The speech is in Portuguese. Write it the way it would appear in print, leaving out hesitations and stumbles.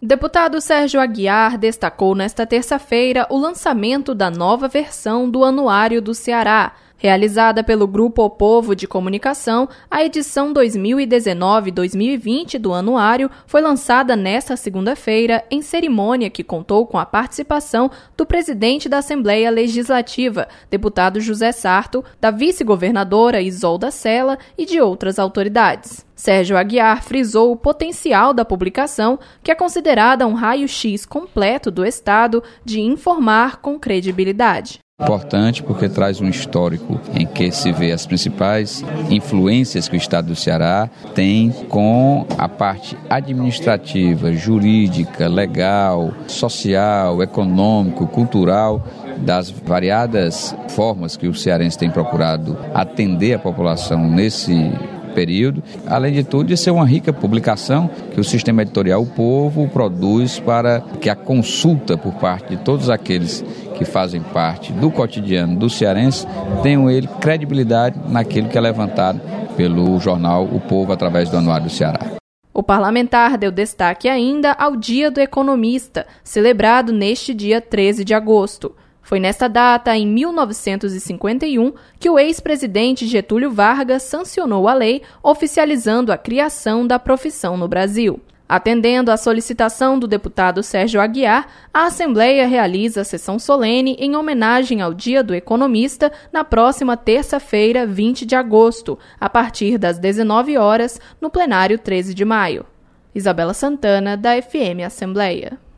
O deputado Sérgio Aguiar destacou nesta terça-feira o lançamento da nova versão do Anuário do Ceará. Realizada pelo Grupo O Povo de Comunicação, a edição 2019-2020 do anuário foi lançada nesta segunda-feira em cerimônia que contou com a participação do presidente da Assembleia Legislativa, deputado José Sarto, da vice-governadora Isolda Sela e de outras autoridades. Sérgio Aguiar frisou o potencial da publicação, que é considerada um raio-x completo do Estado de informar com credibilidade. Importante porque traz um histórico em que se vê as principais influências que o Estado do Ceará tem com a parte administrativa, jurídica, legal, social, econômico, cultural, das variadas formas que o cearense tem procurado atender a população nesse período, além de tudo de ser uma rica publicação que o sistema editorial O Povo produz para que a consulta por parte de todos aqueles que fazem parte do cotidiano do cearense tenham ele credibilidade naquilo que é levantado pelo jornal O Povo através do Anuário do Ceará. O parlamentar deu destaque ainda ao Dia do Economista, celebrado neste dia 13 de agosto. Foi nesta data, em 1951, que o ex-presidente Getúlio Vargas sancionou a lei oficializando a criação da profissão no Brasil. Atendendo à solicitação do deputado Sérgio Aguiar, a Assembleia realiza sessão solene em homenagem ao Dia do Economista na próxima terça-feira, 20 de agosto, a partir das 19 horas, no plenário 13 de maio. Isabela Santana, da FM Assembleia.